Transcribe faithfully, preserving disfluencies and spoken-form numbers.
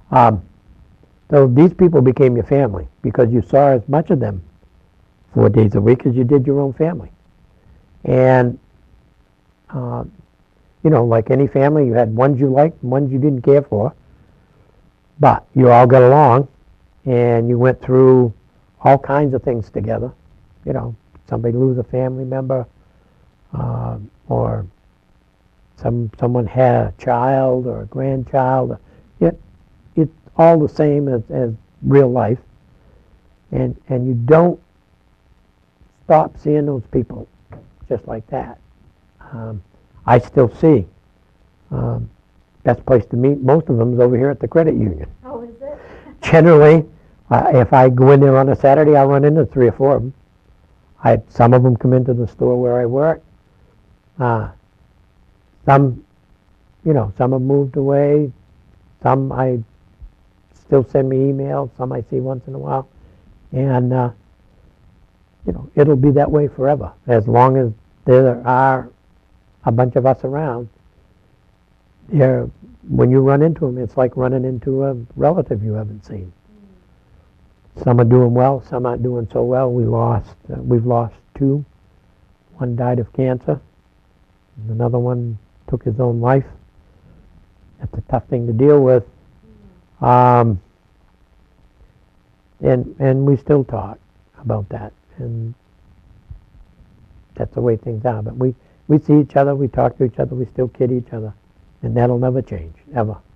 Um, so these people became your family because you saw as much of them four days a week as you did your own family. And, uh, you know, like any family, you had ones you liked and ones you didn't care for, but you all got along and you went through all kinds of things together. You know, somebody lose a family member, uh, or some someone had a child or a grandchild. It, it's all the same as, as real life. And, and you don't stop seeing those people just like that. Um, I still see. Um, best place to meet most of them is over here at the credit union. Oh, is it? Generally, uh, if I go in there on a Saturday, I'll run into three or four of them. I, some of them come into the store where I work. Uh, some, you know, some have moved away. Some I still send me emails. Some I see once in a while. And, uh, you know, it'll be that way forever. As long as there are a bunch of us around, they're, when you run into them, it's like running into a relative you haven't seen. Some are doing well, some aren't doing so well. We lost, uh, we've lost two. One died of cancer. Another one took his own life. That's a tough thing to deal with. Um, and and we still talk about that. And that's the way things are. But we, we see each other, we talk to each other, we still kid each other. And that'll never change, ever.